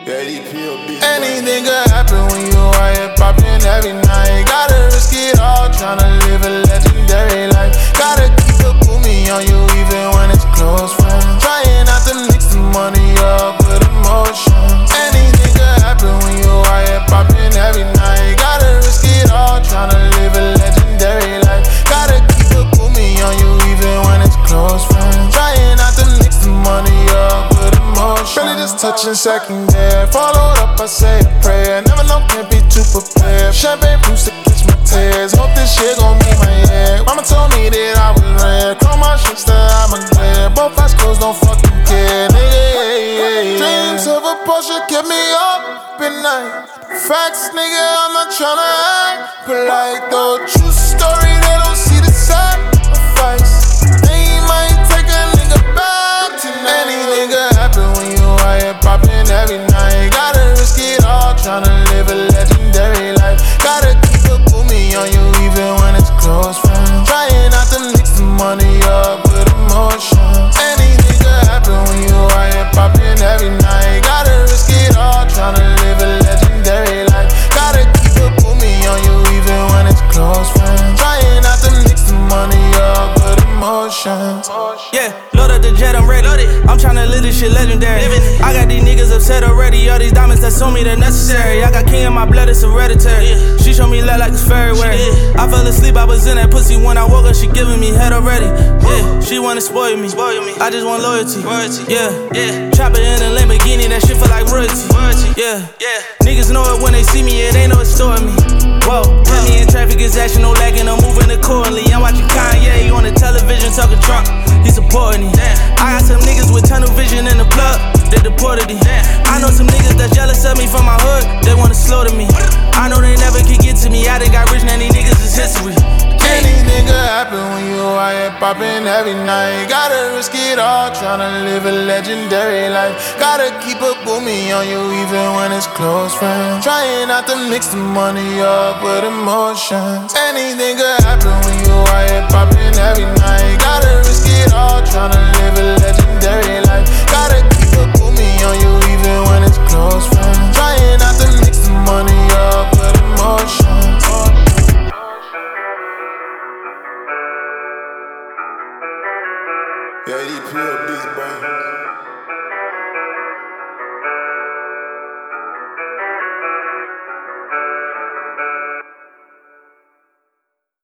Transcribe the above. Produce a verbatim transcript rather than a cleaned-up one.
Anything could happen when you out here poppin' every night. Gotta risk it all, tryna live a legendary life. Gotta keep a boomie on you even when it's close friends. Trying not to mix the money up with emotions. Anything could happen when you out here poppin' every night. Gotta risk it all, tryna live a legendary life. Gotta keep a boomie on you even when it's close friends. Trying not to mix the money up with emotions. Really just touching second there. Followed up, I say a prayer. Never know, can't be too prepared. Champagne boost to catch my tears. Hope this shit gon' make my head. Mama told me that I was rare. Chrome my shit, still I'm a glare. Both eyes closed, don't fucking care, nigga. Yeah, yeah, yeah. Dreams of a Porsche kept me up at night. Facts, nigga, I'm not tryna act polite though. True story, they don't see the sacrifice. They might take a nigga back tonight. Anything could happen when you out here poppin' every night. Gotta risk it all, tryna live a legendary life. Gotta keep a boomie on you even when it's close friends. Trying not to mix the money up with emotions. Anything could happen when you out here poppin' every night. Gotta risk it all, tryna live a legendary life. Gotta keep a boomie on you even when it's close friends. Trying not to mix the money up with emotions. Yeah, load up the jet, I'm ready. I'm tryna live this shit legendary. I got these niggas upset already. All these diamonds that's on me, they're necessary. I got king in my blood, it's hereditary. She showed me love like it's February. I fell asleep, I was in that pussy. When I woke up, she giving me head already. Yeah, she wanna spoil me. I just want loyalty. Yeah, yeah. Chopper in a Lamborghini, that shit feel like royalty. Yeah, yeah. Niggas know it when they see me, yeah, they know it's storing me. Whoa, put me in traffic, it's action, no lagging, I'm moving accordingly. I'm watching Kanye on the television, talking Trump. He supporting me. I got some niggas with tunnel vision in the plug, they deported me. I know some niggas that's jealous of me from my hood, they wanna slaughter me. I know they never can get to me, I done got rich, now these niggas is history. Anything could happen when you out here poppin' every night. Gotta risk it all, tryna live a legendary life. Gotta keep a boomie on you even when it's close friends. Trying not to mix the money up with emotions. Anything could happen when you out here poppin' every night. Gotta risk it all, tryna live a legendary life. Gotta keep a boomie on you even when it's close friends. Trying not to mix the money